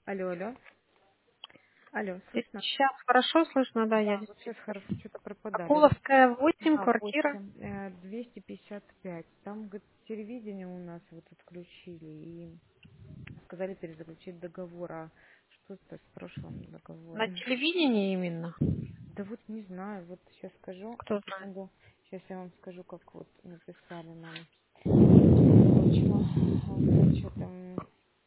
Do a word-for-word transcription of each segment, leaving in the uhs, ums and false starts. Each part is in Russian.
Алло, алло. Алло, слышно? Сейчас хорошо слышно, да, я Да, вот сейчас действительно. хорошо, что-то пропадали. Вот, Акуловская, восемь, да, квартира. восемь, э, двести пятьдесят пять. Там, говорит, телевидение у нас вот отключили и сказали перезаключить договор. А что это с прошлым На договором? телевидении именно. Да вот не знаю, вот сейчас скажу, Кто знает. секунду. Сейчас я вам скажу, как вот написали нам. Точно. Значит, м,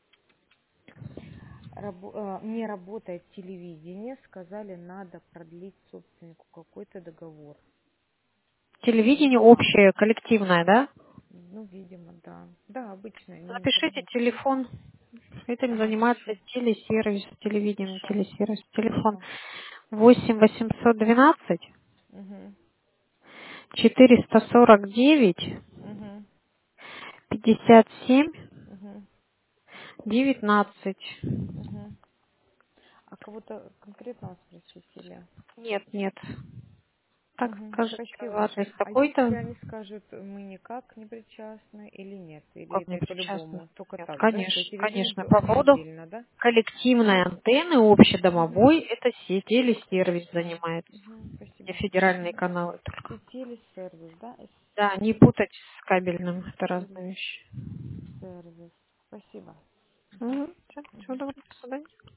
рабо- э, не работает телевидение, сказали, надо продлить собственнику какой-то договор. Вот. Телевидение общее, коллективное, да? Ну, видимо, да. Да, обычно, не Запишите интернет. телефон. Этим Ага, занимается сейчас телесервис, телевидение, пишу. телесервис, телефон. Ага. восемь восемьсот двенадцать Угу. четыреста сорок девять Угу. пятьдесят семь Угу. девятнадцать. Угу. А кого-то конкретного спросить или? Нет, нет. Так Угу. скажите, Спасибо. адрес А если такой-то. они скажут, мы никак не причастны или нет? Или Как это не причастны? по-любому? Только Нет, так, да? То есть конечно, или конечно. люди По поводу отдельно, да? коллективной антенны Угу. общедомовой, это сеть телесервис Хорошо. занимается. Угу. Не Спасибо. федеральные каналы только. И телесервис, да? Да, не путать с кабельным, это разные вещи. Телесервис. Спасибо. Угу. Всего Мгм. доброго, до свидания.